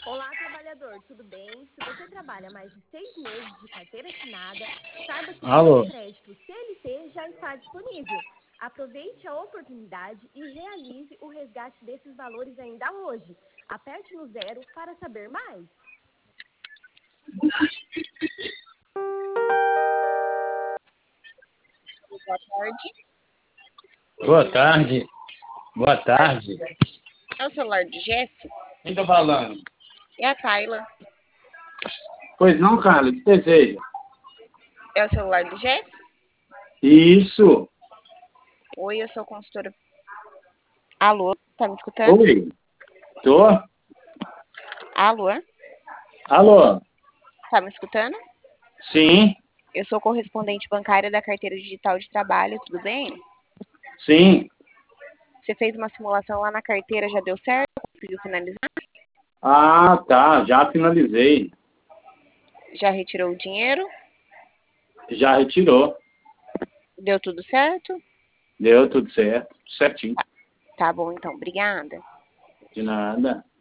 Olá, trabalhador, tudo bem? Se você trabalha mais de 6 meses de carteira assinada, saiba que o Alô? crédito CLT já está disponível. Aproveite a oportunidade e realize o resgate desses valores ainda hoje. Aperte no 0 para saber mais. Boa tarde. Boa tarde. Boa tarde. É o celular do Jeff? Quem tá falando? É a Tayla. Pois não, Carla, o que deseja? É o celular do Jeff? Isso. Oi, eu sou consultora. Alô, tá me escutando? Oi. Tô? Alô, Alô? tá me escutando? Sim, Eu sou correspondente bancária da carteira digital de trabalho, tudo bem? sim. Você fez uma simulação lá na carteira, já deu certo? Conseguiu finalizar? Ah, tá. Já finalizei. Já retirou o dinheiro? Já retirou. Deu tudo certo? Deu tudo certo. Certinho. Tá bom, então, obrigada. De nada.